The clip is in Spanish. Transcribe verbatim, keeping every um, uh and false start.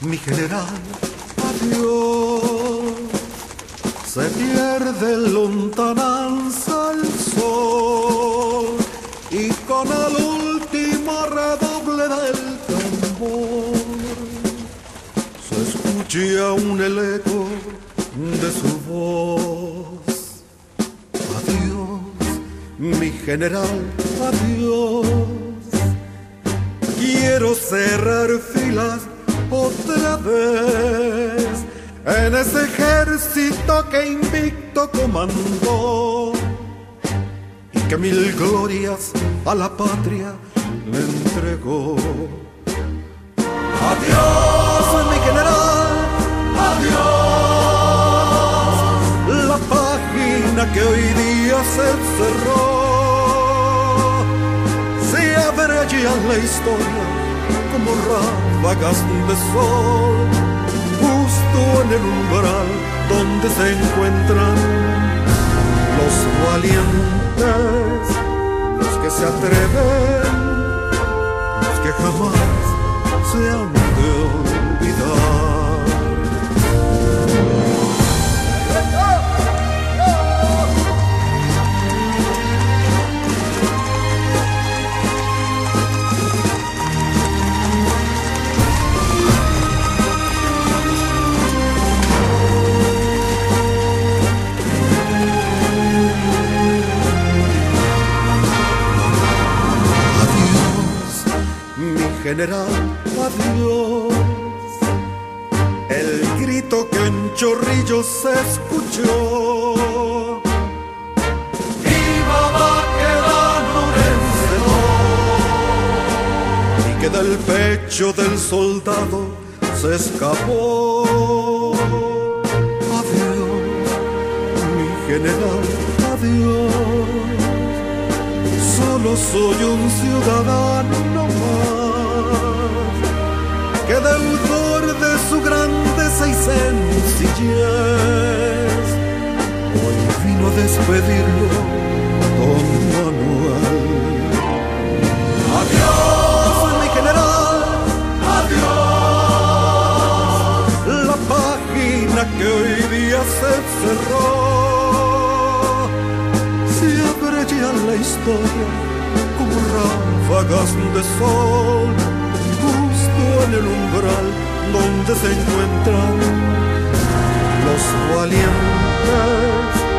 mi general, adiós. Se pierde en lontananza el sol y con el último redoble del tambor se escucha aún el eco de su voz. Adiós, mi general, adiós. Quiero cerrar filas otra vez en ese ejército que invicto comandó y que mil glorias a la patria le entregó. Adiós, mi general, adiós. La página que hoy día se cerró se abre allí en la historia como ráfagas de sol, justo en el umbral donde se encuentran los valientes, los que se atreven, los que jamás se han de olvidar. General, adiós. El grito que en Chorrillos se escuchó: ¡viva Baquedano vencedor! Y que del pecho del soldado se escapó. Adiós, mi general, adiós. Solo soy un ciudadano más, que deudor de su grandeza y sencillez, hoy vino a despedirlo don Manuel. Adiós, mi general, adiós. La página que hoy día se cerró se abre ya la historia como ráfagas de sol, justo en el umbral donde se encuentran los valientes,